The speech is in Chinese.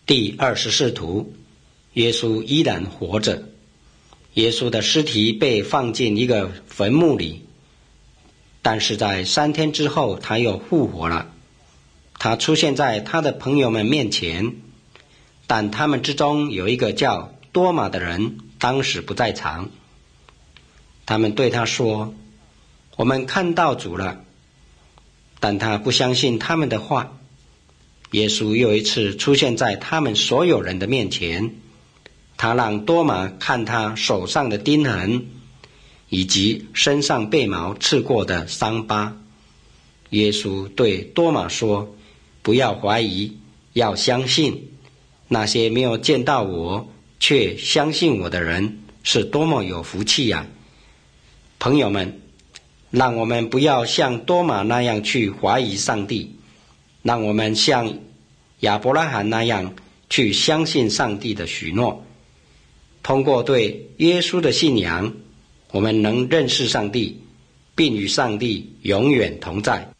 第24图，耶稣依然活着。耶稣的尸体被放进一个坟墓里，但是在3天之后他又复活了。他出现在他的朋友们面前，但他们之中有一个叫多马的人当时不在场。他们对他说，我们看到主了，但他不相信他们的话。耶稣又一次出现在他们所有人的面前，他让多马看他手上的钉痕，以及身上被矛刺过的伤疤。耶稣对多马说，不要怀疑，要相信。那些没有见到我却相信我的人是多么有福气呀！朋友们，让我们不要像多马那样去怀疑上帝，让我们像亚伯拉罕那样去相信上帝的许诺。通过对耶稣的信仰，我们能认识上帝，并与上帝永远同在。